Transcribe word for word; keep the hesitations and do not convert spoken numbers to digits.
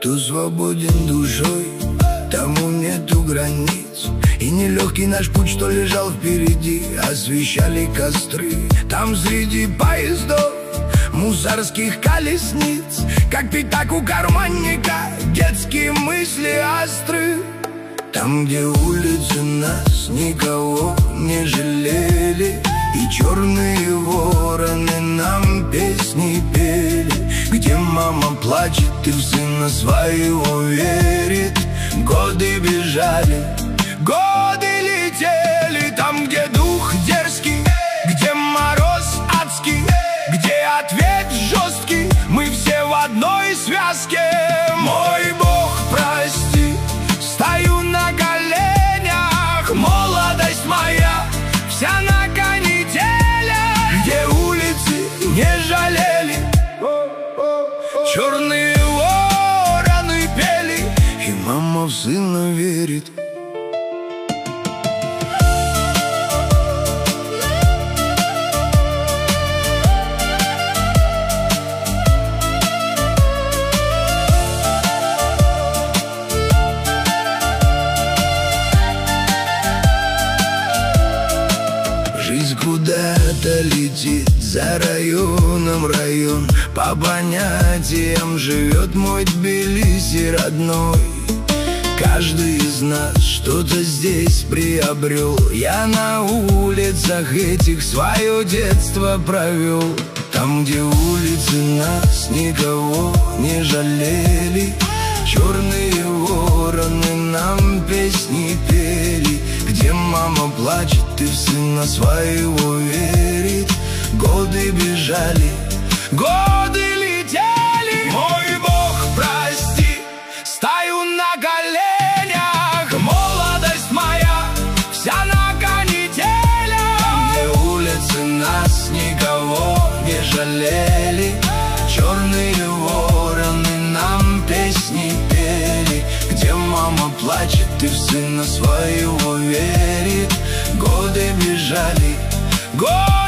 Кто свободен душой, тому нету границ. И нелегкий наш путь, что лежал впереди, освещали костры. Там среди поездов, мусорских колесниц, как пятак у карманника, детские мысли остры. Там, где улицы нас никого не жалели, и черные вороны нам песни пели. Где мама плачет и в сына своего верит. Годы бежали, годы летели. Там, где дух дерзкий, где мороз адский, где ответ жесткий, мы все в одной связке. Мой Бог, прости, стою на коленях. Молодость моя вся на канителях, где улицы не жалели, черные вороны пели, и мама в сына верит. Жизнь куда-то летит, за районом район. По понятиям живет мой Тбилиси родной. Каждый из нас что-то здесь приобрел. Я на улицах этих свое детство провел. Там, где улицы нас никого не жалели, черные вороны нам песни пели. Где мама плачет и в сына своего верит. Годы бежали, годы летели. Мой Бог, прости, стою на коленях. Молодость моя вся на канителях, там, где улицы нас никого не жалели, черные вороны нам песни пели. Где мама плачет и в сына своего верит. Годы бежали, годы